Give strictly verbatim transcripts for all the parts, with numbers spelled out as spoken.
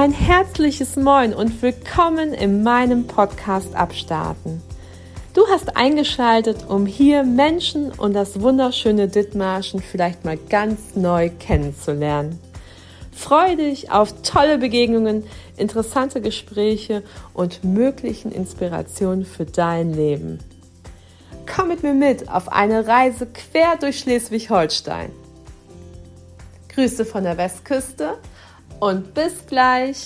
Ein herzliches Moin und willkommen in meinem Podcast Abstarten. Du hast eingeschaltet, um hier Menschen und das wunderschöne Dithmarschen vielleicht mal ganz neu kennenzulernen. Freue dich auf tolle Begegnungen, interessante Gespräche und möglichen Inspirationen für dein Leben. Komm mit mir mit auf eine Reise quer durch Schleswig-Holstein. Grüße von der Westküste und bis gleich.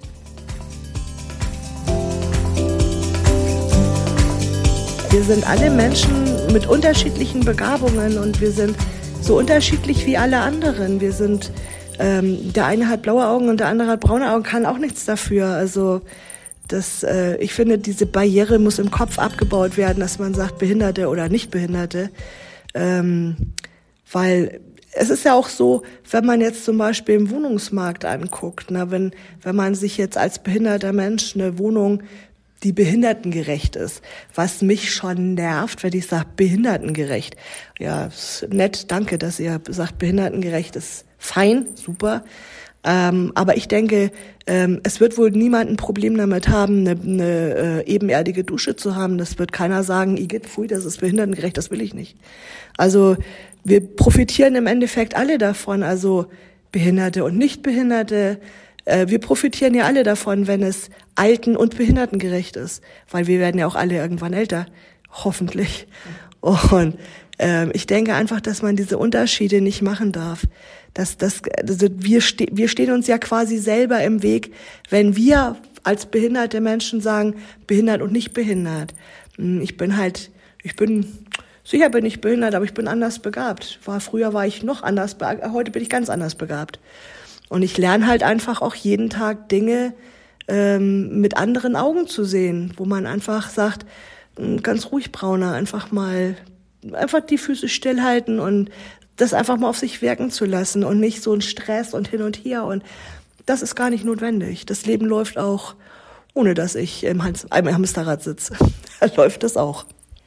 Wir sind alle Menschen mit unterschiedlichen Begabungen und wir sind so unterschiedlich wie alle anderen. Wir sind, ähm, der eine hat blaue Augen und der andere hat braune Augen, kann auch nichts dafür. Also das, äh, ich finde, diese Barriere muss im Kopf abgebaut werden, dass man sagt Behinderte oder Nichtbehinderte, ähm, weil es ist ja auch so, wenn man jetzt zum Beispiel im Wohnungsmarkt anguckt, na, wenn, wenn man sich jetzt als behinderter Mensch eine Wohnung, die behindertengerecht ist, was mich schon nervt, wenn ich sage behindertengerecht. Ja, ist nett, danke, dass ihr sagt behindertengerecht, ist fein, super. Ähm, aber ich denke, ähm, es wird wohl niemand ein Problem damit haben, eine, eine äh, ebenerdige Dusche zu haben. Das wird keiner sagen, Igitt, pfui, das ist behindertengerecht, das will ich nicht. Also wir profitieren im Endeffekt alle davon, also Behinderte und Nichtbehinderte. Äh, wir profitieren ja alle davon, wenn es alten- und behindertengerecht ist, weil wir werden ja auch alle irgendwann älter, hoffentlich. Und äh, ich denke einfach, dass man diese Unterschiede nicht machen darf. Dass, dass, also wir, ste- wir stehen uns ja quasi selber im Weg, wenn wir als behinderte Menschen sagen, behindert und nicht behindert. Ich bin halt, ich bin... Sicher bin ich behindert, aber ich bin anders begabt. War, früher war ich noch anders begabt, heute bin ich ganz anders begabt. Und ich lerne halt einfach auch jeden Tag Dinge ähm, mit anderen Augen zu sehen, wo man einfach sagt, ganz ruhig Brauner, einfach mal, einfach die Füße stillhalten und das einfach mal auf sich wirken zu lassen und nicht so ein Stress und hin und her. Und das ist gar nicht notwendig. Das Leben läuft auch, ohne dass ich im, Hans, im Hamsterrad sitze. Da läuft es auch.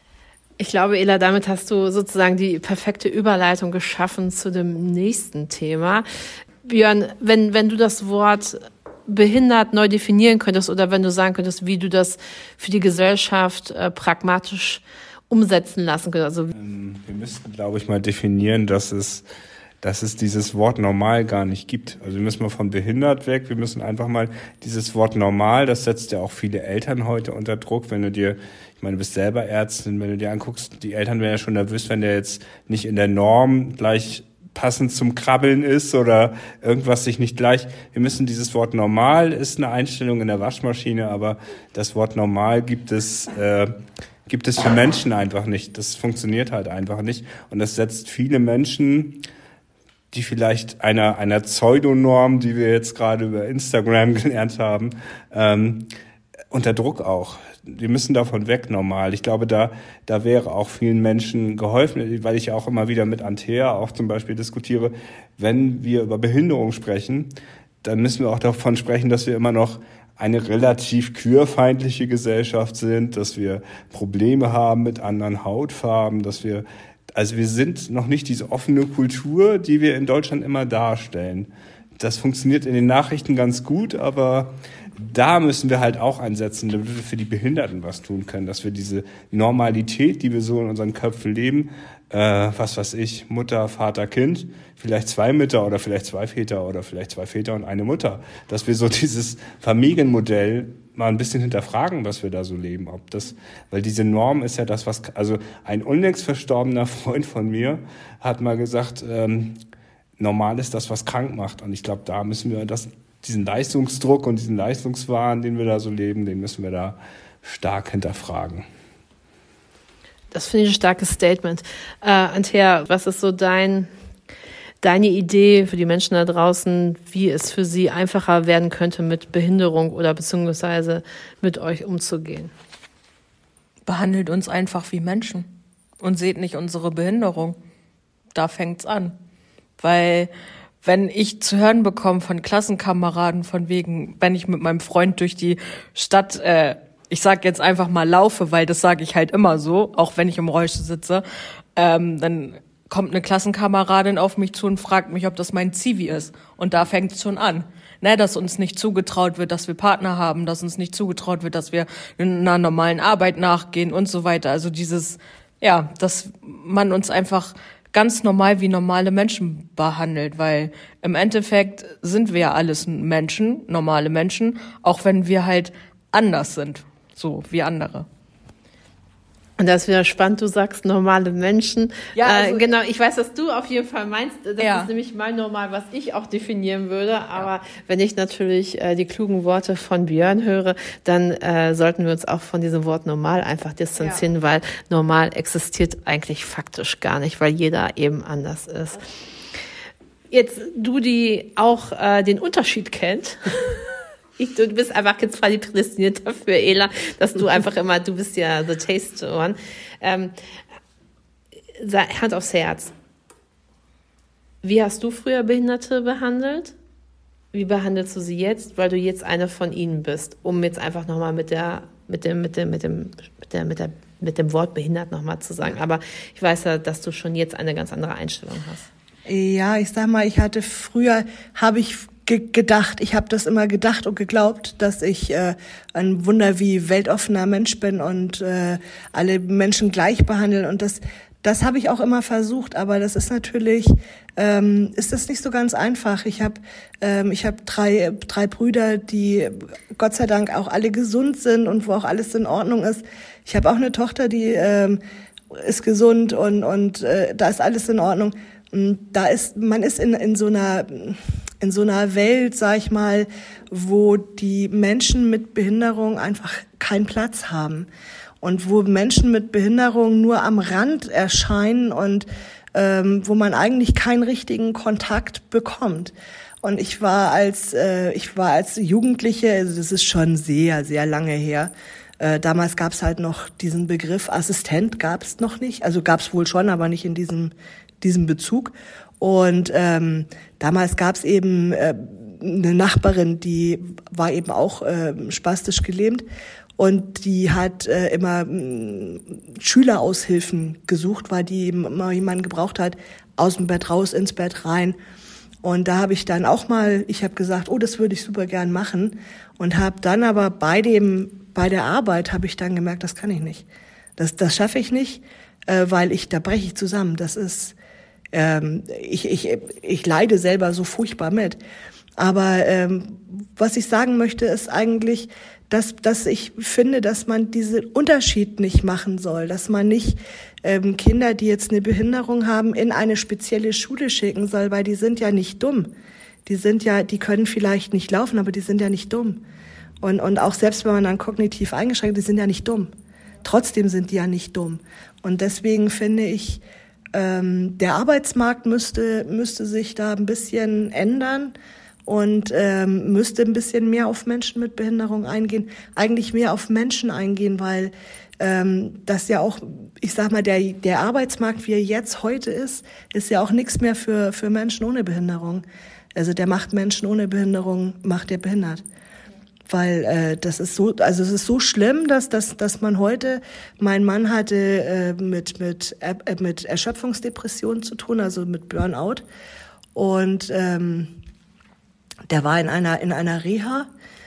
Ich glaube, Ela, damit hast du sozusagen die perfekte Überleitung geschaffen zu dem nächsten Thema. Björn, wenn, wenn du das Wort behindert neu definieren könntest oder wenn du sagen könntest, wie du das für die Gesellschaft äh, pragmatisch umsetzen lassen könntest. Also, wir müssten, glaube ich, mal definieren, dass es, dass es dieses Wort normal gar nicht gibt. Also wir müssen mal von behindert weg. Wir müssen einfach mal dieses Wort normal, das setzt ja auch viele Eltern heute unter Druck, wenn du dir, ich meine, du bist selber Ärztin, wenn du dir anguckst, die Eltern wären ja schon nervös, wenn der jetzt nicht in der Norm gleich passend zum Krabbeln ist oder irgendwas sich nicht gleich. Wir müssen dieses Wort normal ist eine Einstellung in der Waschmaschine, aber das Wort normal gibt es, äh, gibt es für Menschen einfach nicht. Das funktioniert halt einfach nicht. Und das setzt viele Menschen, die vielleicht einer, einer Pseudonorm, die wir jetzt gerade über Instagram gelernt haben, ähm, unter Druck auch. Wir müssen davon weg normal. Ich glaube, da da wäre auch vielen Menschen geholfen, weil ich ja auch immer wieder mit Antea auch zum Beispiel diskutiere, wenn wir über Behinderung sprechen, dann müssen wir auch davon sprechen, dass wir immer noch eine relativ queerfeindliche Gesellschaft sind, dass wir Probleme haben mit anderen Hautfarben, dass wir, also wir sind noch nicht diese offene Kultur, die wir in Deutschland immer darstellen. Das funktioniert in den Nachrichten ganz gut, aber da müssen wir halt auch einsetzen, damit wir für die Behinderten was tun können, dass wir diese Normalität, die wir so in unseren Köpfen leben, äh, was weiß ich, Mutter, Vater, Kind, vielleicht zwei Mütter oder vielleicht zwei Väter oder vielleicht zwei Väter und eine Mutter, dass wir so dieses Familienmodell mal ein bisschen hinterfragen, was wir da so leben, ob das, weil diese Norm ist ja das, was, also ein unlängst verstorbener Freund von mir hat mal gesagt, ähm, normal ist das, was krank macht, und ich glaube, da müssen wir das diesen Leistungsdruck und diesen Leistungswahn, den wir da so leben, den müssen wir da stark hinterfragen. Das finde ich ein starkes Statement. Äh, Antea, was ist so dein, deine Idee für die Menschen da draußen, wie es für sie einfacher werden könnte, mit Behinderung oder beziehungsweise mit euch umzugehen? Behandelt uns einfach wie Menschen und seht nicht unsere Behinderung. Da fängt's an. Weil wenn ich zu hören bekomme von Klassenkameraden von wegen, wenn ich mit meinem Freund durch die Stadt, äh, ich sag jetzt einfach mal laufe, weil das sage ich halt immer so, auch wenn ich im Rollstuhl sitze, ähm, dann kommt eine Klassenkameradin auf mich zu und fragt mich, ob das mein Zivi ist. Und da fängt es schon an. Ne, dass uns nicht zugetraut wird, dass wir Partner haben, dass uns nicht zugetraut wird, dass wir einer normalen Arbeit nachgehen und so weiter. Also dieses, ja, dass man uns einfach ganz normal wie normale Menschen behandelt, weil im Endeffekt sind wir ja alles Menschen, normale Menschen, auch wenn wir halt anders sind, so wie andere. Und das ist wieder spannend, du sagst normale Menschen. Ja, also äh, genau, ich weiß, was du auf jeden Fall meinst. Das ja. ist nämlich mein Normal, was ich auch definieren würde. Aber ja. wenn ich natürlich äh, die klugen Worte von Björn höre, dann äh, sollten wir uns auch von diesem Wort normal einfach distanzieren, ja. weil normal existiert eigentlich faktisch gar nicht, weil jeder eben anders ist. Jetzt du, die auch äh, den Unterschied kennt. Ich, du bist einfach jetzt zwar prädestiniert dafür, Ela, dass du einfach immer, du bist ja the taste one. Ähm, Hand aufs Herz. Wie hast du früher Behinderte behandelt? Wie behandelst du sie jetzt, weil du jetzt eine von ihnen bist? Um jetzt einfach nochmal mit der, mit dem, mit dem, mit dem, mit der, mit der, mit dem Wort behindert nochmal zu sagen. Aber ich weiß ja, dass du schon jetzt eine ganz andere Einstellung hast. Ja, ich sag mal, ich hatte früher, habe ich gedacht, ich habe das immer gedacht und geglaubt, dass ich äh, ein Wunder wie weltoffener Mensch bin und äh, alle Menschen gleich behandeln und das das habe ich auch immer versucht, aber das ist natürlich ähm, ist das nicht so ganz einfach. Ich habe ähm, ich habe drei drei Brüder, die Gott sei Dank auch alle gesund sind und wo auch alles in Ordnung ist. Ich habe auch eine Tochter, die ähm, ist gesund und und äh, da ist alles in Ordnung. Und da ist man ist in in so einer in so einer Welt, sag ich mal, wo die Menschen mit Behinderung einfach keinen Platz haben und wo Menschen mit Behinderung nur am Rand erscheinen und ähm, wo man eigentlich keinen richtigen Kontakt bekommt. Und ich war als äh, ich war als Jugendliche, also das ist schon sehr sehr lange her. Äh, damals gab es halt noch diesen Begriff Assistent, gab es noch nicht, also gab es wohl schon, aber nicht in diesem diesem Bezug. Und ähm, damals gab es eben äh, eine Nachbarin, die war eben auch äh, spastisch gelähmt und die hat äh, immer äh, Schüleraushilfen gesucht, weil die eben immer jemanden gebraucht hat, aus dem Bett raus, ins Bett rein. Und da habe ich dann auch mal, ich habe gesagt, oh, das würde ich super gern machen und habe dann aber bei dem bei der Arbeit habe ich dann gemerkt, das kann ich nicht. Das das schaffe ich nicht, äh, weil ich da breche ich zusammen. Das ist Ähm, ich, ich, ich leide selber so furchtbar mit. Aber ähm, was ich sagen möchte, ist eigentlich, dass, dass ich finde, dass man diesen Unterschied nicht machen soll, dass man nicht ähm, Kinder, die jetzt eine Behinderung haben, in eine spezielle Schule schicken soll, weil die sind ja nicht dumm. Die sind ja, die können vielleicht nicht laufen, aber die sind ja nicht dumm. Und, und auch selbst wenn man dann kognitiv eingeschränkt ist, die sind ja nicht dumm. Trotzdem sind die ja nicht dumm. Und deswegen finde ich, Ähm, der Arbeitsmarkt müsste müsste sich da ein bisschen ändern und ähm, müsste ein bisschen mehr auf Menschen mit Behinderung eingehen, eigentlich mehr auf Menschen eingehen, weil ähm, das ja auch, ich sag mal, der der Arbeitsmarkt, wie er jetzt heute ist, ist ja auch nichts mehr für für Menschen ohne Behinderung. Also der macht Menschen ohne Behinderung, macht der behindert. Weil äh, das ist so, also es ist so schlimm, dass dass dass man heute, mein Mann hatte äh, mit mit äh, mit Erschöpfungsdepressionen zu tun, also mit Burnout, und ähm, der war in einer in einer Reha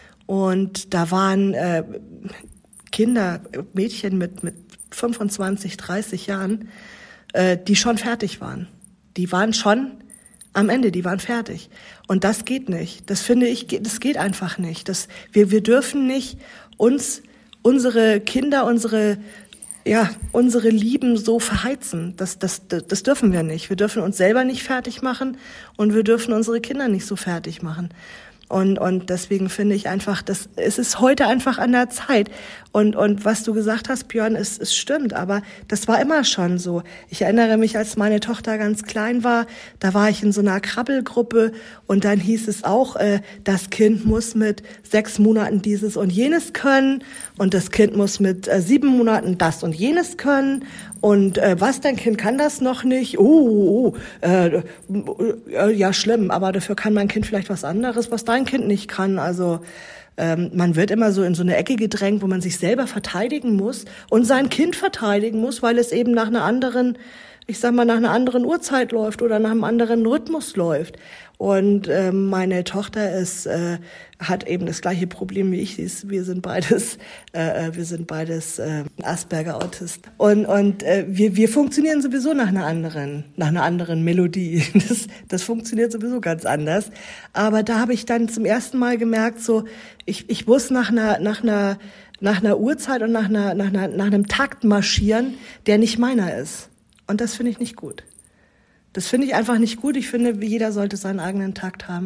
und da waren äh, Kinder, Mädchen mit mit fünfundzwanzig, dreißig Jahren, äh, die schon fertig waren. Die waren schon am Ende, die waren fertig. Und das geht nicht. Das finde ich, das geht einfach nicht. Das, wir, wir dürfen nicht uns, unsere Kinder, unsere, ja, unsere Lieben so verheizen. Das, das, das, das dürfen wir nicht. Wir dürfen uns selber nicht fertig machen und wir dürfen unsere Kinder nicht so fertig machen. Und, und deswegen finde ich einfach, das, es ist heute einfach an der Zeit. Und, und was du gesagt hast, Björn, es, es stimmt, aber das war immer schon so. Ich erinnere mich, als meine Tochter ganz klein war, da war ich in so einer Krabbelgruppe und dann hieß es auch, äh, das Kind muss mit sechs Monaten dieses und jenes können und das Kind muss mit äh, sieben Monaten das und jenes können. Und äh, was, dein Kind kann das noch nicht? Oh, oh, oh äh, äh, ja, schlimm, aber dafür kann mein Kind vielleicht was anderes, was dein Kind nicht kann. Also ähm, man wird immer so in so eine Ecke gedrängt, wo man sich selber verteidigen muss und sein Kind verteidigen muss, weil es eben nach einer anderen ich sag mal, nach einer anderen Uhrzeit läuft oder nach einem anderen Rhythmus läuft. Und äh, meine Tochter ist, äh, hat eben das gleiche Problem wie ich. Sie ist, wir sind beides, äh, wir sind beides äh, Asperger-Autisten. Und und äh, wir wir funktionieren sowieso nach einer anderen, nach einer anderen Melodie. Das das funktioniert sowieso ganz anders. Aber da habe ich dann zum ersten Mal gemerkt, so ich ich muss nach einer nach einer nach einer Uhrzeit und nach einer nach einer nach einem Takt marschieren, der nicht meiner ist. Und das finde ich nicht gut. Das finde ich einfach nicht gut. Ich finde, jeder sollte seinen eigenen Takt haben.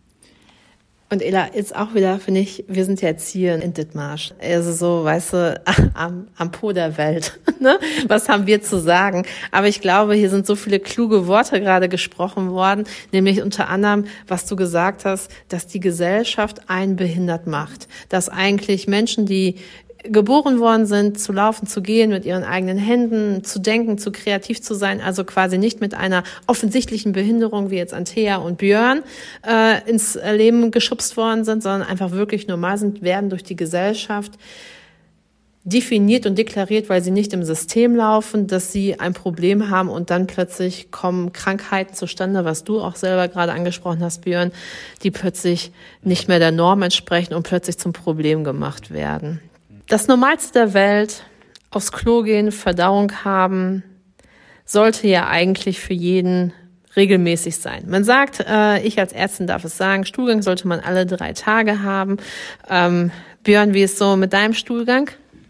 Und Ela, jetzt auch wieder, finde ich, wir sind jetzt hier in Dithmarschen. Also so, weißt du, am, am Po der Welt. Ne? Was haben wir zu sagen? Aber ich glaube, hier sind so viele kluge Worte gerade gesprochen worden, nämlich unter anderem, was du gesagt hast, dass die Gesellschaft einen behindert macht. Dass eigentlich Menschen, die geboren worden sind, zu laufen, zu gehen, mit ihren eigenen Händen, zu denken, zu kreativ zu sein, also quasi nicht mit einer offensichtlichen Behinderung wie jetzt Antea und Björn äh, ins Leben geschubst worden sind, sondern einfach wirklich normal sind, werden durch die Gesellschaft definiert und deklariert, weil sie nicht im System laufen, dass sie ein Problem haben und dann plötzlich kommen Krankheiten zustande, was du auch selber gerade angesprochen hast, Björn, die plötzlich nicht mehr der Norm entsprechen und plötzlich zum Problem gemacht werden. Das Normalste der Welt, aufs Klo gehen, Verdauung haben, sollte ja eigentlich für jeden regelmäßig sein. Man sagt, äh, ich als Ärztin darf es sagen, Stuhlgang sollte man alle drei Tage haben. Ähm, Björn, wie ist so mit deinem Stuhlgang?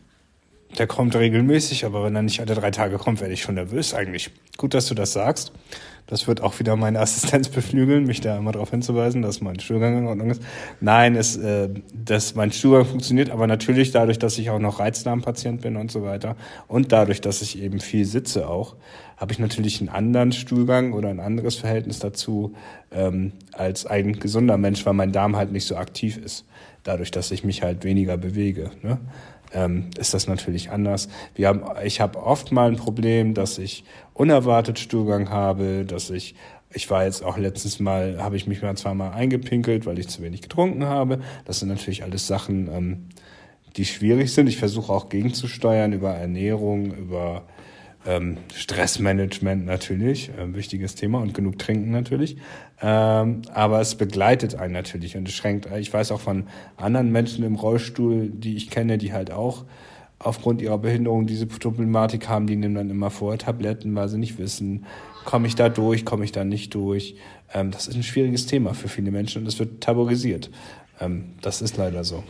Der kommt regelmäßig, aber wenn er nicht alle drei Tage kommt, werde ich schon nervös eigentlich. Gut, dass du das sagst. Das wird auch wieder meine Assistenz beflügeln, mich da immer darauf hinzuweisen, dass mein Stuhlgang in Ordnung ist. Nein, es, äh, dass mein Stuhlgang funktioniert, aber natürlich dadurch, dass ich auch noch Reizdarmpatient bin und so weiter und dadurch, dass ich eben viel sitze auch, habe ich natürlich einen anderen Stuhlgang oder ein anderes Verhältnis dazu ähm, als ein gesunder Mensch, weil mein Darm halt nicht so aktiv ist, dadurch, dass ich mich halt weniger bewege, ne? Ähm, ist das natürlich anders. Wir haben, ich habe oft mal ein Problem, dass ich unerwartet Stuhlgang habe, dass ich, ich war jetzt auch letztens mal, habe ich mich mal zweimal eingepinkelt, weil ich zu wenig getrunken habe. Das sind natürlich alles Sachen, ähm, die schwierig sind. Ich versuche auch gegenzusteuern über Ernährung, über ähm, Stressmanagement natürlich, äh, wichtiges Thema und genug trinken natürlich. Ähm, aber es begleitet einen natürlich und es schränkt, ich weiß auch von anderen Menschen im Rollstuhl, die ich kenne, die halt auch aufgrund ihrer Behinderung diese Problematik haben, die nehmen dann immer vorher Tabletten, weil sie nicht wissen, komme ich da durch, komme ich da nicht durch. Ähm, das ist ein schwieriges Thema für viele Menschen und es wird tabuisiert. Ähm, das ist leider so.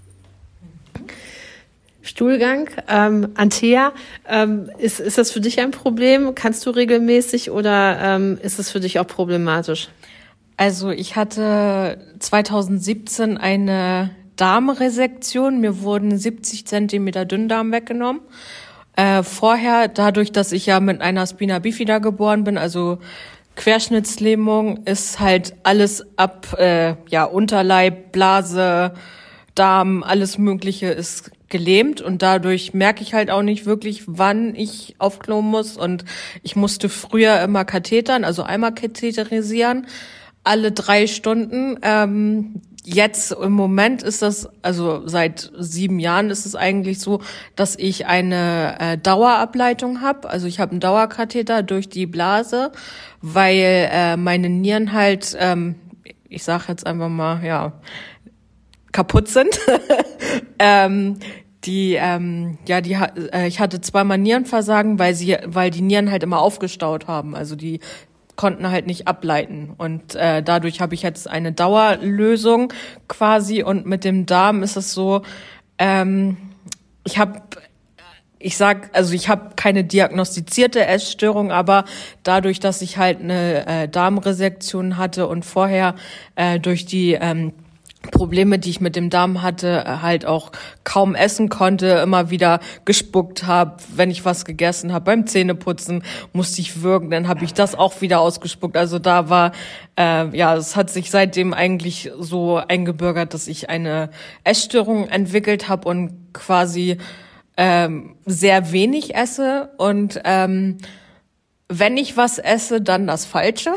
Stuhlgang, ähm, Antea, ähm, ist, ist das für dich ein Problem? Kannst du regelmäßig oder ähm, ist es für dich auch problematisch? Also ich hatte zweitausendsiebzehn eine Darmresektion. Mir wurden siebzig Zentimeter Dünndarm weggenommen. Äh, vorher, dadurch, dass ich ja mit einer Spina bifida geboren bin, also Querschnittslähmung, ist halt alles ab, äh, ja, Unterleib, Blase, Darm, alles Mögliche ist gelähmt und dadurch merke ich halt auch nicht wirklich, wann ich auf Klo muss und ich musste früher immer kathetern, also einmal katheterisieren, alle drei Stunden. Ähm, jetzt im Moment ist das, also seit sieben Jahren ist es eigentlich so, dass ich eine äh, Dauerableitung habe, also ich habe einen Dauerkatheter durch die Blase, weil äh, meine Nieren halt, ähm, ich sage jetzt einfach mal, ja, kaputt sind. ähm, die, ähm, ja, die, äh, ich hatte zweimal Nierenversagen, weil sie, weil die Nieren halt immer aufgestaut haben. Also die konnten halt nicht ableiten. Und äh, dadurch habe ich jetzt eine Dauerlösung quasi. Und mit dem Darm ist es so, ähm, ich habe Ich sag, also ich habe keine diagnostizierte Essstörung, aber dadurch, dass ich halt eine äh, Darmresektion hatte und vorher äh, durch die ähm, Probleme, die ich mit dem Darm hatte, halt auch kaum essen konnte, immer wieder gespuckt habe, wenn ich was gegessen habe. Beim Zähneputzen musste ich würgen, dann habe ich das auch wieder ausgespuckt. Also da war, äh, ja, es hat sich seitdem eigentlich so eingebürgert, dass ich eine Essstörung entwickelt habe und quasi ähm, sehr wenig esse und ähm, wenn ich was esse, dann das Falsche.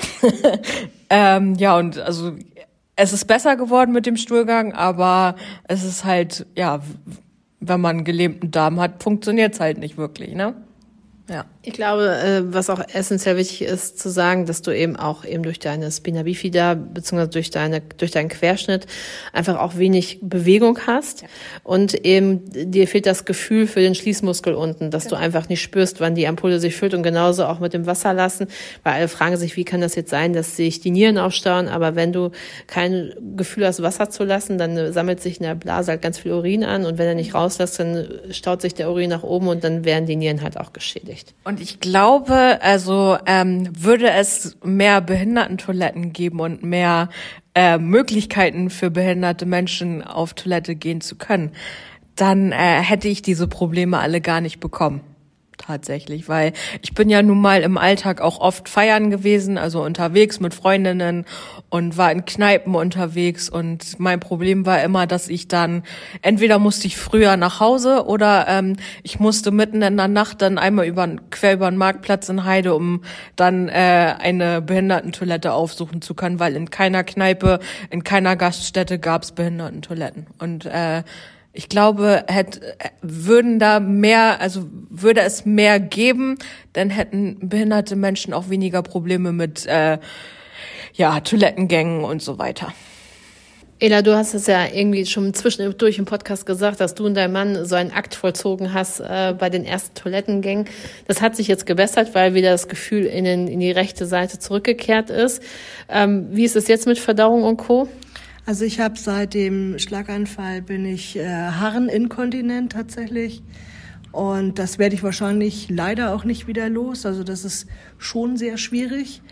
ähm, ja, und also es ist besser geworden mit dem Stuhlgang, aber es ist halt, ja, wenn man einen gelähmten Darm hat, funktioniert es halt nicht wirklich, ne? Ja. Ich glaube, was auch essentiell wichtig ist, zu sagen, dass du eben auch eben durch deine Spina bifida beziehungsweise durch deine durch deinen Querschnitt einfach auch wenig Bewegung hast, ja. Und eben dir fehlt das Gefühl für den Schließmuskel unten, dass genau. du einfach nicht spürst, wann die Ampulle sich füllt, und genauso auch mit dem Wasserlassen, weil alle fragen sich, wie kann das jetzt sein, dass sich die Nieren aufstauen, aber wenn du kein Gefühl hast, Wasser zu lassen, dann sammelt sich in der Blase halt ganz viel Urin an, und wenn er nicht rauslässt, dann staut sich der Urin nach oben und dann werden die Nieren halt auch geschädigt. Und ich glaube, also ähm, würde es mehr Behindertentoiletten geben und mehr äh, Möglichkeiten für behinderte Menschen auf Toilette gehen zu können, dann äh, hätte ich diese Probleme alle gar nicht bekommen. Tatsächlich, weil ich bin ja nun mal im Alltag auch oft feiern gewesen, also unterwegs mit Freundinnen, und war in Kneipen unterwegs, und mein Problem war immer, dass ich dann, entweder musste ich früher nach Hause oder ähm, ich musste mitten in der Nacht dann einmal über, quer über den Marktplatz in Heide, um dann äh, eine Behindertentoilette aufsuchen zu können, weil in keiner Kneipe, in keiner Gaststätte gab es Behindertentoiletten. Und äh, ich glaube, hätte, würden da mehr, also würde es mehr geben, dann hätten behinderte Menschen auch weniger Probleme mit äh, ja, Toilettengängen und so weiter. Ela, du hast es ja irgendwie schon zwischendurch im Podcast gesagt, dass du und dein Mann so einen Akt vollzogen hast äh, bei den ersten Toilettengängen. Das hat sich jetzt gebessert, weil wieder das Gefühl in, den, in die rechte Seite zurückgekehrt ist. Ähm, wie ist es jetzt mit Verdauung und Co.? Also ich habe seit dem Schlaganfall bin ich äh, harreninkontinent tatsächlich, und das werde ich wahrscheinlich leider auch nicht wieder los. Also das ist schon sehr schwierig,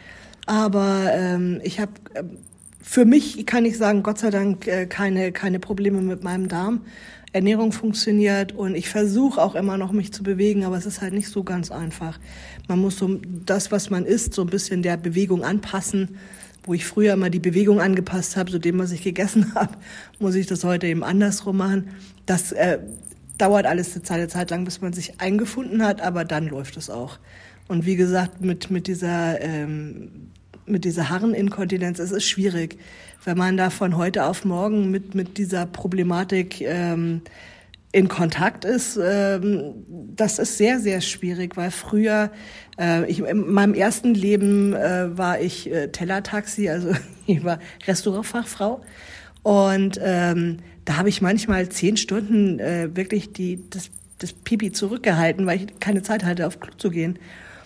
aber ähm, ich habe äh, für mich kann ich sagen, Gott sei Dank äh, keine keine Probleme mit meinem Darm. Ernährung funktioniert, und ich versuche auch immer noch mich zu bewegen, aber es ist halt nicht so ganz einfach. Man muss so das, was man isst, so ein bisschen der Bewegung anpassen. Wo ich früher immer die Bewegung angepasst habe, so dem, was ich gegessen habe, muss ich das heute eben andersrum machen. Das äh, dauert alles eine Zeit, eine Zeit lang, bis man sich eingefunden hat, aber dann läuft es auch. Und wie gesagt, mit mit dieser ähm, mit dieser Harreninkontinenz, es ist schwierig, wenn man da von heute auf morgen mit mit dieser Problematik ähm, in Kontakt ist. Ähm, das ist sehr, sehr schwierig, weil früher, äh, ich, in meinem ersten Leben äh, war ich äh, Tellertaxi, also ich war Restaurantfachfrau, und ähm, da habe ich manchmal zehn Stunden äh, wirklich die das, das Pipi zurückgehalten, weil ich keine Zeit hatte, auf Klo zu gehen.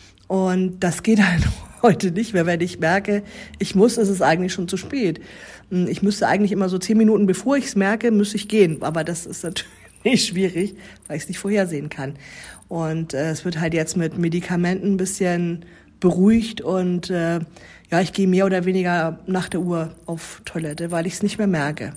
Und das geht halt heute nicht mehr, wenn ich merke, ich muss, ist es eigentlich schon zu spät. Ich müsste eigentlich immer so zehn Minuten, bevor ich es merke, müsste ich gehen, aber das ist natürlich nicht schwierig, weil ich es nicht vorhersehen kann. Und äh, es wird halt jetzt mit Medikamenten ein bisschen beruhigt, und äh, ja, ich gehe mehr oder weniger nach der Uhr auf Toilette, weil ich es nicht mehr merke.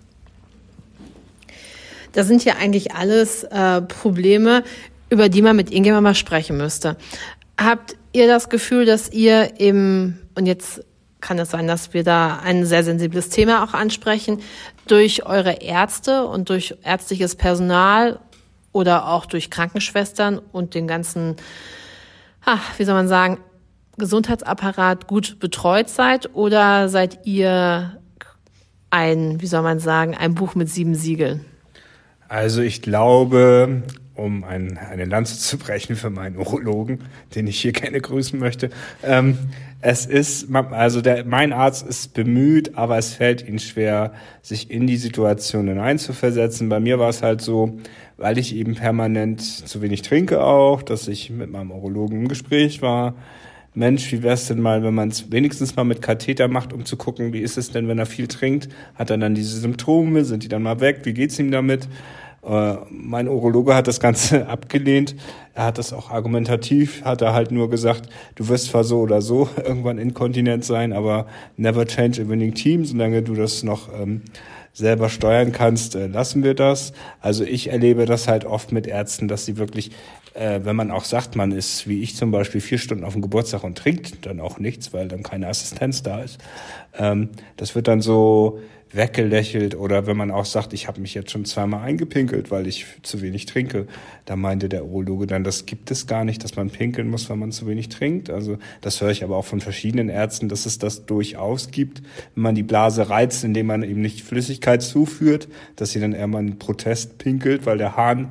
Das sind ja eigentlich alles äh, Probleme, über die man mit irgendjemandem mal sprechen müsste. Habt ihr das Gefühl, dass ihr im, und jetzt kann es sein, dass wir da ein sehr sensibles Thema auch ansprechen, durch eure Ärzte und durch ärztliches Personal oder auch durch Krankenschwestern und den ganzen, ah, wie soll man sagen, Gesundheitsapparat gut betreut seid, oder seid ihr ein, wie soll man sagen, ein Buch mit sieben Siegeln? Also ich glaube, um ein, eine Lanze zu brechen für meinen Urologen, den ich hier gerne grüßen möchte, ähm, es ist, also der, mein Arzt ist bemüht, aber es fällt ihm schwer, sich in die Situation hineinzuversetzen. Bei mir war es halt so, weil ich eben permanent zu wenig trinke auch, dass ich mit meinem Urologen im Gespräch war. Mensch, wie wär's denn mal, wenn man es wenigstens mal mit Katheter macht, um zu gucken, wie ist es denn, wenn er viel trinkt? Hat er dann diese Symptome? Sind die dann mal weg? Wie geht's ihm damit? Äh, mein Urologe hat das Ganze abgelehnt. Er hat das auch argumentativ, hat er halt nur gesagt, du wirst zwar so oder so irgendwann inkontinent sein, aber never change a winning team, solange du das noch ähm, selber steuern kannst, äh, lassen wir das. Also ich erlebe das halt oft mit Ärzten, dass sie wirklich, äh, wenn man auch sagt, man ist, wie ich zum Beispiel, vier Stunden auf dem Geburtstag und trinkt dann auch nichts, weil dann keine Assistenz da ist. Ähm, das wird dann so weggelächelt, oder wenn man auch sagt, ich habe mich jetzt schon zweimal eingepinkelt, weil ich zu wenig trinke, da meinte der Urologe dann, das gibt es gar nicht, dass man pinkeln muss, wenn man zu wenig trinkt. Also das höre ich aber auch von verschiedenen Ärzten, dass es das durchaus gibt, wenn man die Blase reizt, indem man eben nicht Flüssigkeit zuführt, dass sie dann eher mal einen Protest pinkelt, weil der Hahn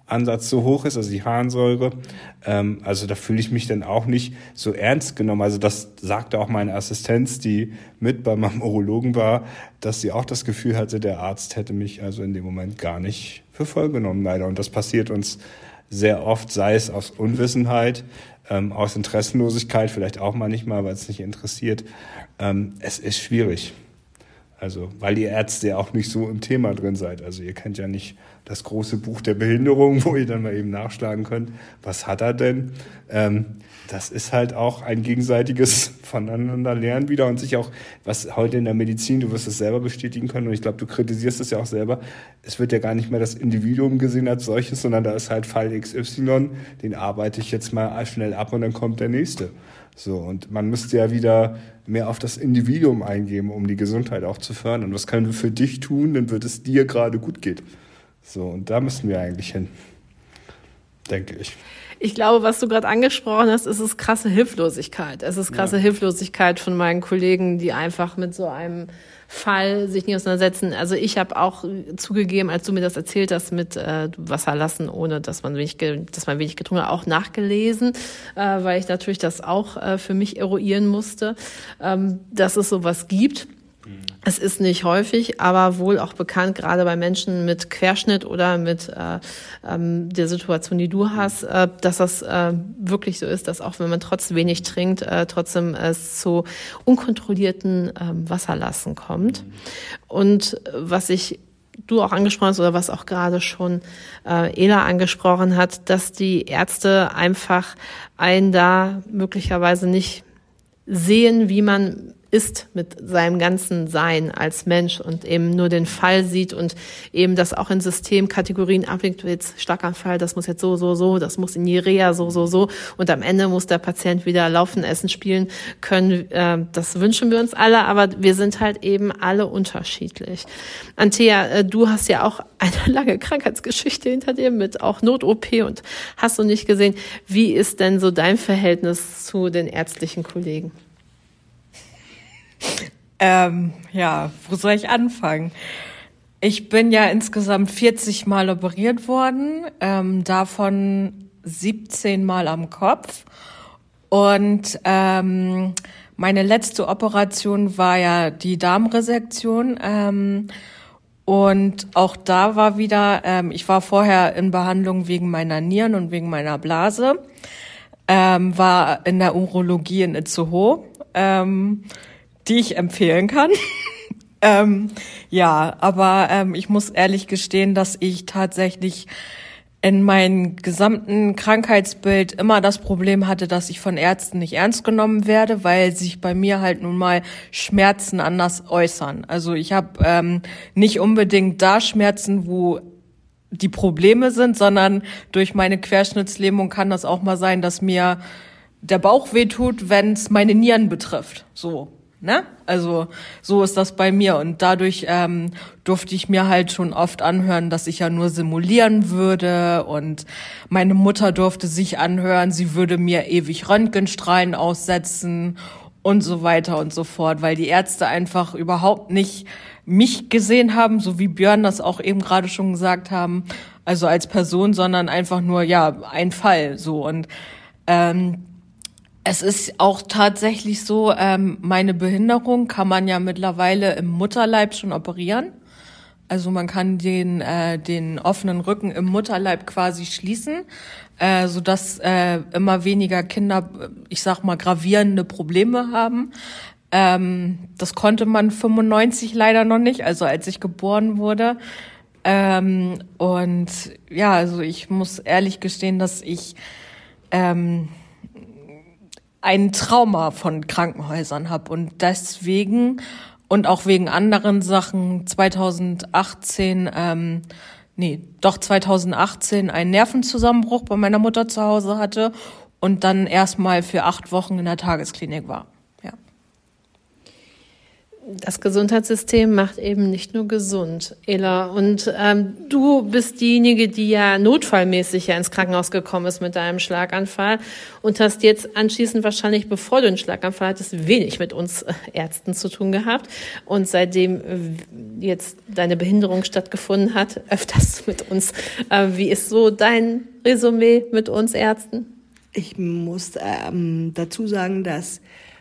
Ansatz so hoch ist, also die Harnsäure. Ähm, also da fühle ich mich dann auch nicht so ernst genommen. Also das sagte auch meine Assistenz, die mit bei meinem Urologen war, dass sie auch das Gefühl hatte, der Arzt hätte mich also in dem Moment gar nicht für voll genommen, leider. Und das passiert uns sehr oft, sei es aus Unwissenheit, ähm, aus Interessenlosigkeit, vielleicht auch manchmal, weil es nicht interessiert. Ähm, es ist schwierig. Also, weil ihr Ärzte ja auch nicht so im Thema drin seid. Also ihr kennt ja nicht das große Buch der Behinderung, wo ihr dann mal eben nachschlagen könnt, was hat er denn? Ähm, das ist halt auch ein gegenseitiges Voneinander lernen wieder und sich auch, was heute in der Medizin, du wirst es selber bestätigen können und ich glaube, du kritisierst es ja auch selber, es wird ja gar nicht mehr das Individuum gesehen als solches, sondern da ist halt Fall X Y, den arbeite ich jetzt mal schnell ab und dann kommt der nächste. So, und man müsste ja wieder mehr auf das Individuum eingehen, um die Gesundheit auch zu fördern. Und was können wir für dich tun, dann wird es dir gerade gut geht. So, und da müssen wir eigentlich hin, denke ich. Ich glaube, was du gerade angesprochen hast, ist es krasse Hilflosigkeit. Es ist krasse ja. Hilflosigkeit von meinen Kollegen, die einfach mit so einem Fall sich nicht auseinandersetzen. Also ich habe auch zugegeben, als du mir das erzählt hast mit äh, Wasser lassen, ohne dass man wenig, dass man wenig getrunken hat, auch nachgelesen, äh, weil ich natürlich das auch äh, für mich eruieren musste, ähm, dass es sowas gibt. Es ist nicht häufig, aber wohl auch bekannt, gerade bei Menschen mit Querschnitt oder mit äh, ähm, der Situation, die du hast, äh, dass das äh, wirklich so ist, dass auch wenn man trotz wenig trinkt, äh, trotzdem es zu unkontrollierten äh, Wasserlassen kommt. Und was ich du auch angesprochen hast oder was auch gerade schon äh, Ela angesprochen hat, dass die Ärzte einfach einen da möglicherweise nicht sehen, wie man ist mit seinem ganzen Sein als Mensch und eben nur den Fall sieht und eben das auch in Systemkategorien ablegt, jetzt Schlaganfall, das muss jetzt so, so, so, das muss in die Reha so, so, so und am Ende muss der Patient wieder laufen, essen, spielen können. Äh, das wünschen wir uns alle, aber wir sind halt eben alle unterschiedlich. Antea, äh, du hast ja auch eine lange Krankheitsgeschichte hinter dir mit auch Not-O P und hast du nicht gesehen, wie ist denn so dein Verhältnis zu den ärztlichen Kollegen? Ähm, ja, wo soll ich anfangen? Ich bin ja insgesamt vierzig Mal operiert worden, ähm, davon siebzehn Mal am Kopf. Und ähm, meine letzte Operation war ja die Darmresektion. Ähm, und auch da war wieder, ähm, ich war vorher in Behandlung wegen meiner Nieren und wegen meiner Blase, ähm, war in der Urologie in Itzehoe. Ähm, die ich empfehlen kann. ähm, ja, aber ähm, ich muss ehrlich gestehen, dass ich tatsächlich in meinem gesamten Krankheitsbild immer das Problem hatte, dass ich von Ärzten nicht ernst genommen werde, weil sich bei mir halt nun mal Schmerzen anders äußern. Also ich habe ähm, nicht unbedingt da Schmerzen, wo die Probleme sind, sondern durch meine Querschnittslähmung kann das auch mal sein, dass mir der Bauch wehtut, wenn es meine Nieren betrifft. So. Ne? Also so ist das bei mir und dadurch ähm, durfte ich mir halt schon oft anhören, dass ich ja nur simulieren würde und meine Mutter durfte sich anhören, sie würde mir ewig Röntgenstrahlen aussetzen und so weiter und so fort, weil die Ärzte einfach überhaupt nicht mich gesehen haben, so wie Björn das auch eben gerade schon gesagt haben, also als Person, sondern einfach nur, ja, ein Fall so und ähm, es ist auch tatsächlich so, ähm, meine Behinderung kann man ja mittlerweile im Mutterleib schon operieren. Also man kann den äh, den offenen Rücken im Mutterleib quasi schließen, äh, sodass äh, immer weniger Kinder, ich sag mal, gravierende Probleme haben. Ähm, das konnte man fünfundneunzig leider noch nicht, also als ich geboren wurde. Ähm, und ja, also ich muss ehrlich gestehen, dass ich ähm, ein Trauma von Krankenhäusern habe und deswegen und auch wegen anderen Sachen zweitausendachtzehn, ähm, nee, doch zweitausendachtzehn einen Nervenzusammenbruch bei meiner Mutter zu Hause hatte und dann erstmal für acht Wochen in der Tagesklinik war. Ja. Das Gesundheitssystem macht eben nicht nur gesund, Ela. Und ähm, du bist diejenige, die ja notfallmäßig ja ins Krankenhaus gekommen ist mit deinem Schlaganfall und hast jetzt anschließend wahrscheinlich, bevor du einen Schlaganfall hattest, wenig mit uns Ärzten zu tun gehabt. Und seitdem äh, jetzt deine Behinderung stattgefunden hat, öfters mit uns. Äh, wie ist so dein Resümee mit uns Ärzten? Ich muss ähm, dazu sagen, dass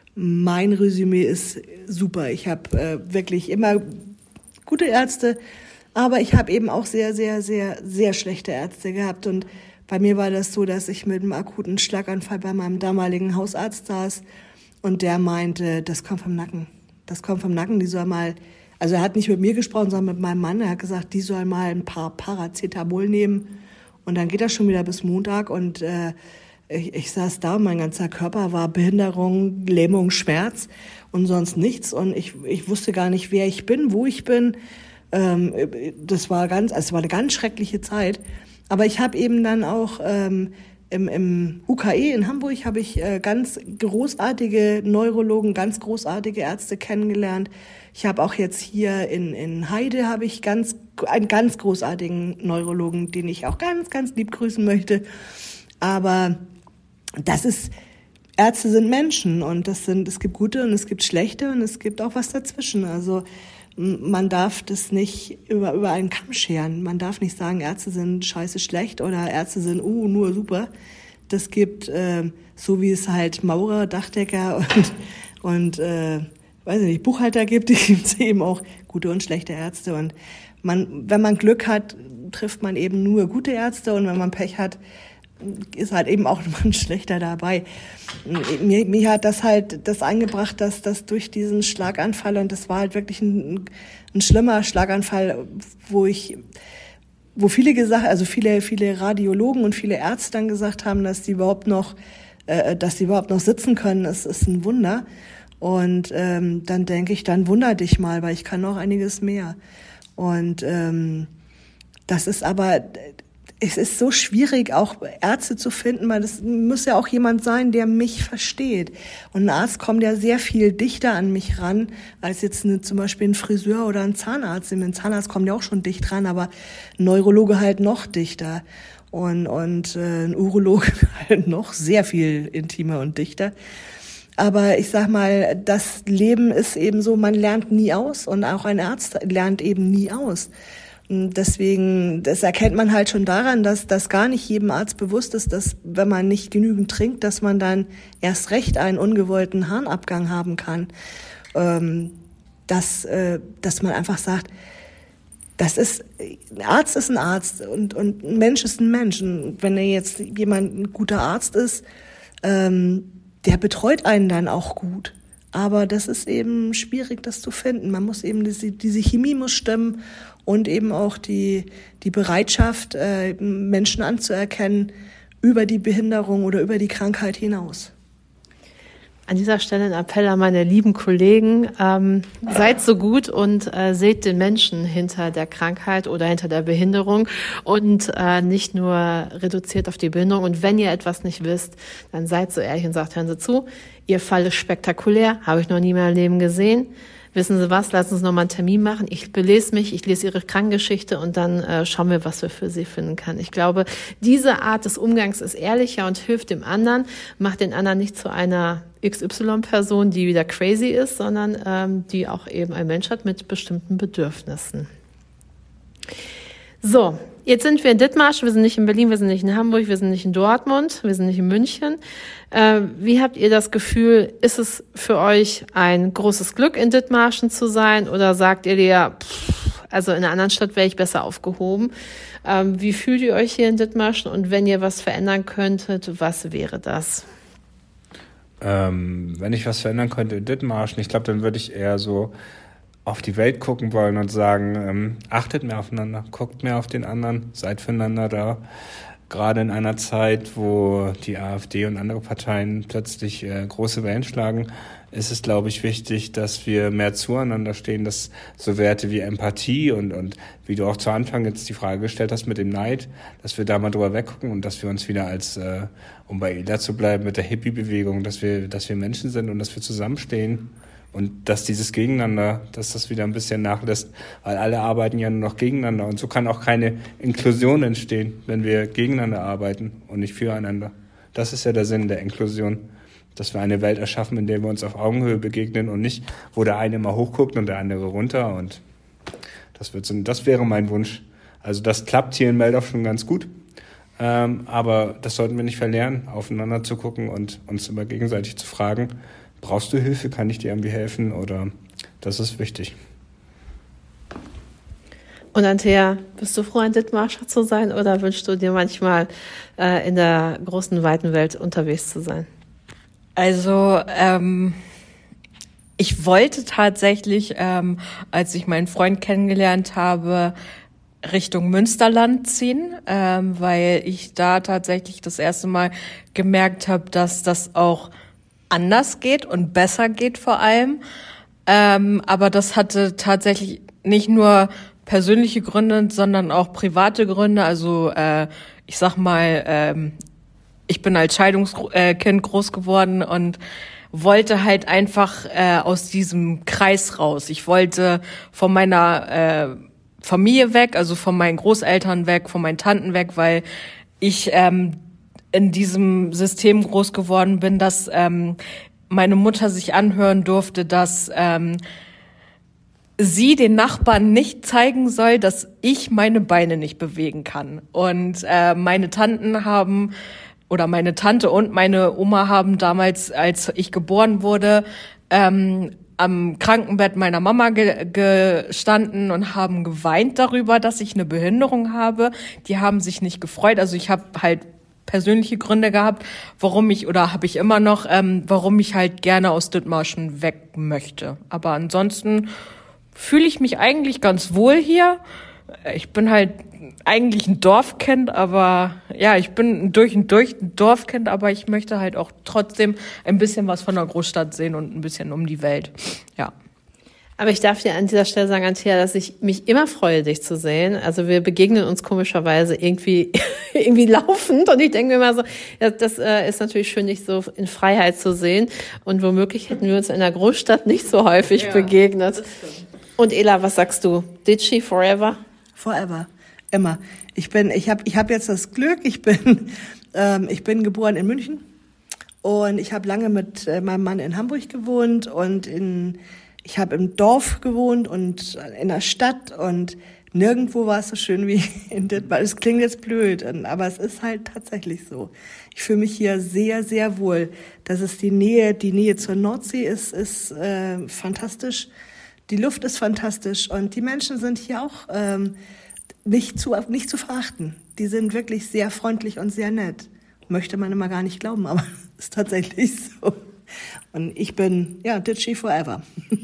mein Resümee ist super. Ich habe äh, wirklich immer gute Ärzte, aber ich habe eben auch sehr, sehr, sehr, sehr schlechte Ärzte gehabt. Und bei mir war das so, dass ich mit einem akuten Schlaganfall bei meinem damaligen Hausarzt saß und der meinte, das kommt vom Nacken. Das kommt vom Nacken, die soll mal, also er hat nicht mit mir gesprochen, sondern mit meinem Mann. Er hat gesagt, die soll mal ein paar Paracetamol nehmen und dann geht das schon wieder bis Montag und äh, Ich, ich saß da und mein ganzer Körper war Behinderung, Lähmung, Schmerz und sonst nichts. Und ich, ich wusste gar nicht, wer ich bin, wo ich bin. Ähm, das war ganz, also es war eine ganz schreckliche Zeit. Aber ich habe eben dann auch ähm, im, im U K E in Hamburg habe ich äh, ganz großartige Neurologen, ganz großartige Ärzte kennengelernt. Ich habe auch jetzt hier in, in Heide habe ich ganz, einen ganz großartigen Neurologen, den ich auch ganz, ganz lieb grüßen möchte. Aber das ist, Ärzte sind Menschen und das sind, es gibt gute und es gibt schlechte und es gibt auch was dazwischen. Also man darf das nicht über, über einen Kamm scheren. Man darf nicht sagen, Ärzte sind scheiße schlecht oder Ärzte sind uh, nur super. Das gibt, äh, so wie es halt Maurer, Dachdecker und, und äh, weiß ich nicht, Buchhalter gibt, die gibt es eben auch gute und schlechte Ärzte. Und man, wenn man Glück hat, trifft man eben nur gute Ärzte und wenn man Pech hat, ist halt eben auch ein schlechter dabei. Mir, mir hat das halt das eingebracht, dass das durch diesen Schlaganfall, und das war halt wirklich ein, ein schlimmer Schlaganfall, wo ich, wo viele gesagt, also viele, viele Radiologen und viele Ärzte dann gesagt haben, dass die überhaupt noch, äh, dass die überhaupt noch sitzen können, das ist ein Wunder. Und ähm, dann denke ich, dann wunder dich mal, weil ich kann noch einiges mehr. Und ähm, das ist aber es ist so schwierig, auch Ärzte zu finden, weil das muss ja auch jemand sein, der mich versteht. Und ein Arzt kommt ja sehr viel dichter an mich ran, als jetzt eine, zum Beispiel ein Friseur oder ein Zahnarzt. Ein Zahnarzt kommt ja auch schon dicht ran, aber ein Neurologe halt noch dichter. Und, und äh, ein Urologe halt noch sehr viel intimer und dichter. Aber ich sag mal, das Leben ist eben so, man lernt nie aus und auch ein Arzt lernt eben nie aus. Deswegen, das erkennt man halt schon daran, dass das gar nicht jedem Arzt bewusst ist, dass wenn man nicht genügend trinkt, dass man dann erst recht einen ungewollten Harnabgang haben kann. Ähm, dass, äh, dass man einfach sagt, das ist, ein Arzt ist ein Arzt und, und ein Mensch ist ein Mensch. Und wenn er jetzt jemand ein guter Arzt ist, ähm, der betreut einen dann auch gut. Aber das ist eben schwierig, das zu finden. Man muss eben, diese, diese Chemie muss stimmen und eben auch die, die Bereitschaft, äh, Menschen anzuerkennen über die Behinderung oder über die Krankheit hinaus. An dieser Stelle ein Appell an meine lieben Kollegen, ähm, seid so gut und äh, seht den Menschen hinter der Krankheit oder hinter der Behinderung und äh, nicht nur reduziert auf die Behinderung. Und wenn ihr etwas nicht wisst, dann seid so ehrlich und sagt, hören Sie zu, Ihr Fall ist spektakulär, habe ich noch nie in meinem Leben gesehen. Wissen Sie was, lassen Sie uns noch mal einen Termin machen. Ich belese mich, ich lese Ihre Krankengeschichte und dann äh, schauen wir, was wir für Sie finden können. Ich glaube, diese Art des Umgangs ist ehrlicher und hilft dem anderen, macht den anderen nicht zu einer X Y-Person, die wieder crazy ist, sondern ähm, die auch eben ein Mensch hat mit bestimmten Bedürfnissen. So, jetzt sind wir in Dithmarschen, wir sind nicht in Berlin, wir sind nicht in Hamburg, wir sind nicht in Dortmund, wir sind nicht in München. Äh, wie habt ihr das Gefühl, ist es für euch ein großes Glück, in Dithmarschen zu sein oder sagt ihr dir, pff, also in einer anderen Stadt wäre ich besser aufgehoben? Ähm, wie fühlt ihr euch hier in Dithmarschen und wenn ihr was verändern könntet, was wäre das? Ähm, wenn ich was verändern könnte in Dithmarschen, ich glaube, dann würde ich eher so auf die Welt gucken wollen und sagen, ähm, achtet mehr aufeinander, guckt mehr auf den anderen, seid füreinander da. Gerade in einer Zeit, wo die AfD und andere Parteien plötzlich äh, große Wellen schlagen, ist es, glaube ich, wichtig, dass wir mehr zueinander stehen, dass so Werte wie Empathie und, und wie du auch zu Anfang jetzt die Frage gestellt hast mit dem Neid, dass wir da mal drüber weggucken und dass wir uns wieder als, äh, um bei Ela zu bleiben, mit der Hippie-Bewegung, dass wir, dass wir Menschen sind und dass wir zusammenstehen Und dass dieses Gegeneinander, dass das wieder ein bisschen nachlässt, weil alle arbeiten ja nur noch gegeneinander. Und so kann auch keine Inklusion entstehen, wenn wir gegeneinander arbeiten und nicht füreinander. Das ist ja der Sinn der Inklusion, dass wir eine Welt erschaffen, in der wir uns auf Augenhöhe begegnen und nicht, wo der eine mal hochguckt und der andere runter. Und das wird so, das wäre mein Wunsch. Also das klappt hier in Meldorf schon ganz gut. Ähm, aber das sollten wir nicht verlernen, aufeinander zu gucken und uns immer gegenseitig zu fragen, brauchst du Hilfe, kann ich dir irgendwie helfen? Oder das ist wichtig. Und Anthea, bist du froh, ein Dithmarscher zu sein oder wünschst du dir manchmal äh, in der großen, weiten Welt unterwegs zu sein? Also ähm, ich wollte tatsächlich, ähm, als ich meinen Freund kennengelernt habe, Richtung Münsterland ziehen, ähm, weil ich da tatsächlich das erste Mal gemerkt habe, dass das auch anders geht und besser geht vor allem. Ähm, aber das hatte tatsächlich nicht nur persönliche Gründe, sondern auch private Gründe. Also äh, ich sag mal, ähm, ich bin als Scheidungskind groß geworden und wollte halt einfach äh, aus diesem Kreis raus. Ich wollte von meiner äh, Familie weg, also von meinen Großeltern weg, von meinen Tanten weg, weil ich ähm, in diesem System groß geworden bin, dass ähm, meine Mutter sich anhören durfte, dass ähm, sie den Nachbarn nicht zeigen soll, dass ich meine Beine nicht bewegen kann. Und äh, meine Tanten haben, oder meine Tante und meine Oma haben damals, als ich geboren wurde, ähm, am Krankenbett meiner Mama ge- gestanden und haben geweint darüber, dass ich eine Behinderung habe. Die haben sich nicht gefreut. Also ich habe halt persönliche Gründe gehabt, warum ich, oder habe ich immer noch, ähm, warum ich halt gerne aus Dithmarschen weg möchte. Aber ansonsten fühle ich mich eigentlich ganz wohl hier. Ich bin halt eigentlich ein Dorfkind, aber ja, ich bin durch und durch ein Dorfkind, aber ich möchte halt auch trotzdem ein bisschen was von der Großstadt sehen und ein bisschen um die Welt. Ja. Aber ich darf dir an dieser Stelle sagen, Anthea, dass ich mich immer freue, dich zu sehen. Also wir begegnen uns komischerweise irgendwie irgendwie laufend und ich denke mir immer so, ja, das äh, ist natürlich schön, dich so in Freiheit zu sehen und womöglich hätten wir uns in der Großstadt nicht so häufig ja, begegnet. Und Ela, was sagst du? Ditschi forever? Forever, immer. Ich bin, ich habe, ich habe jetzt das Glück. Ich bin, ähm, ich bin geboren in München und ich habe lange mit äh, meinem Mann in Hamburg gewohnt und in Ich habe im Dorf gewohnt und in der Stadt und nirgendwo war es so schön wie in Dithmarschen. Es klingt jetzt blöd, aber es ist halt tatsächlich so. Ich fühle mich hier sehr, sehr wohl. Das ist die Nähe, die Nähe zur Nordsee ist, ist äh, fantastisch. Die Luft ist fantastisch und die Menschen sind hier auch ähm, nicht zu, nicht zu verachten. Die sind wirklich sehr freundlich und sehr nett. Möchte man immer gar nicht glauben, aber es ist tatsächlich so. Und ich bin, ja, Ditschi forever.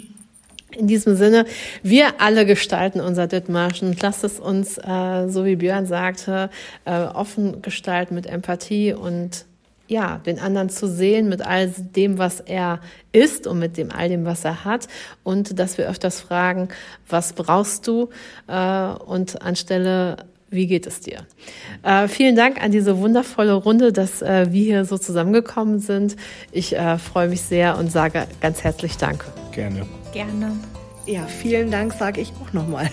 In diesem Sinne, wir alle gestalten unser Dithmarschen. Lasst es uns, äh, so wie Björn sagte, äh, offen gestalten mit Empathie und ja, den anderen zu sehen mit all dem, was er ist und mit dem all dem, was er hat. Und dass wir öfters fragen, was brauchst du? Äh, und anstelle wie geht es dir? Äh, vielen Dank an diese wundervolle Runde, dass äh, wir hier so zusammengekommen sind. Ich äh, freue mich sehr und sage ganz herzlich Danke. Gerne. Gerne. Ja, vielen Dank, sage ich auch nochmal.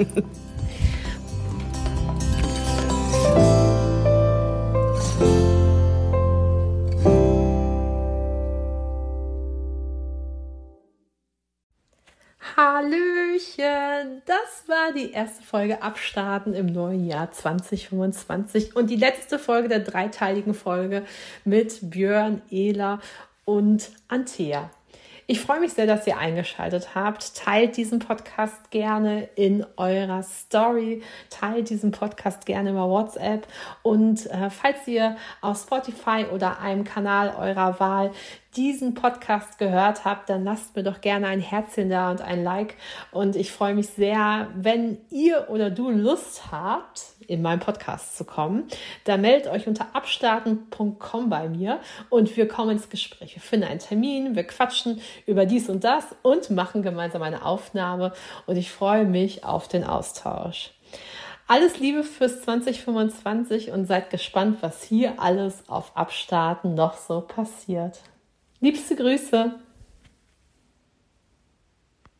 Hallöchen, das war die erste Folge Abstarten im neuen Jahr zwanzig fünfundzwanzig und die letzte Folge der dreiteiligen Folge mit Björn, Ela und Anthea. Ich freue mich sehr, dass ihr eingeschaltet habt. Teilt diesen Podcast gerne in eurer Story. Teilt diesen Podcast gerne über WhatsApp. Und äh, falls ihr auf Spotify oder einem Kanal eurer Wahl diesen Podcast gehört habt, dann lasst mir doch gerne ein Herzchen da und ein Like. Und ich freue mich sehr, wenn ihr oder du Lust habt, in meinen Podcast zu kommen. Dann meldet euch unter abstarten punkt com bei mir und wir kommen ins Gespräch. Wir finden einen Termin, wir quatschen über dies und das und machen gemeinsam eine Aufnahme. Und ich freue mich auf den Austausch. Alles Liebe fürs zwanzig fünfundzwanzig und seid gespannt, was hier alles auf Abstarten noch so passiert. Liebste Grüße!